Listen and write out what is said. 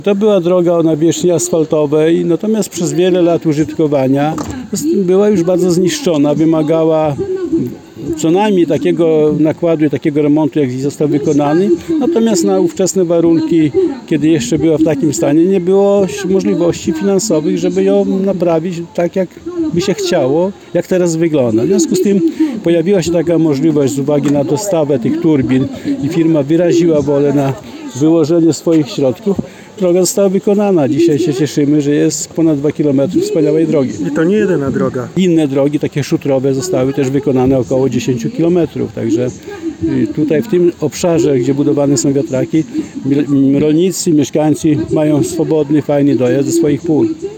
To była droga o nawierzchni asfaltowej, natomiast przez wiele lat użytkowania była już bardzo zniszczona, wymagała co najmniej takiego nakładu i takiego remontu, jak został wykonany. Natomiast na ówczesne warunki, kiedy jeszcze była w takim stanie, nie było możliwości finansowych, żeby ją naprawić tak, jak by się chciało, jak teraz wygląda. W związku z tym pojawiła się taka możliwość z uwagi na dostawę tych turbin i firma wyraziła wolę na wyłożenie swoich środków. Droga została wykonana. Dzisiaj się cieszymy, że jest ponad 2 km wspaniałej drogi. I to nie jedyna droga. Inne drogi, takie szutrowe, zostały też wykonane około 10 km. Także tutaj w tym obszarze, gdzie budowane są wiatraki, rolnicy, mieszkańcy mają swobodny, fajny dojazd do swoich pól.